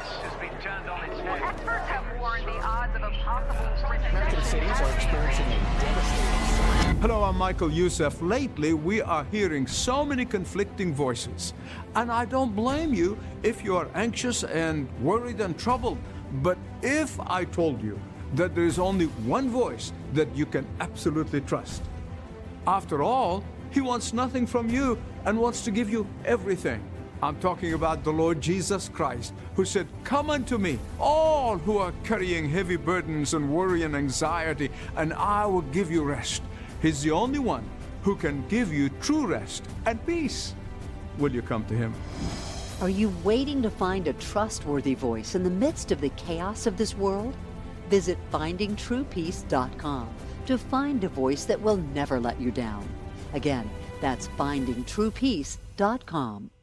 has been turned on its head. Experts have warned the odds of a possible American cities are experiencing a devastating. Hello, I'm Michael Youssef. Lately, we are hearing so many conflicting voices. And I don't blame you if you are anxious and worried and troubled. But if I told you that there is only one voice that you can absolutely trust, after all, He wants nothing from you and wants to give you everything. I'm talking about the Lord Jesus Christ, who said, "Come unto me, all who are carrying heavy burdens and worry and anxiety, and I will give you rest." He's the only one who can give you true rest and peace. Will you come to Him? Are you waiting to find a trustworthy voice in the midst of the chaos of this world? Visit findingtruepeace.com to find a voice that will never let you down. Again, that's findingtruepeace.com.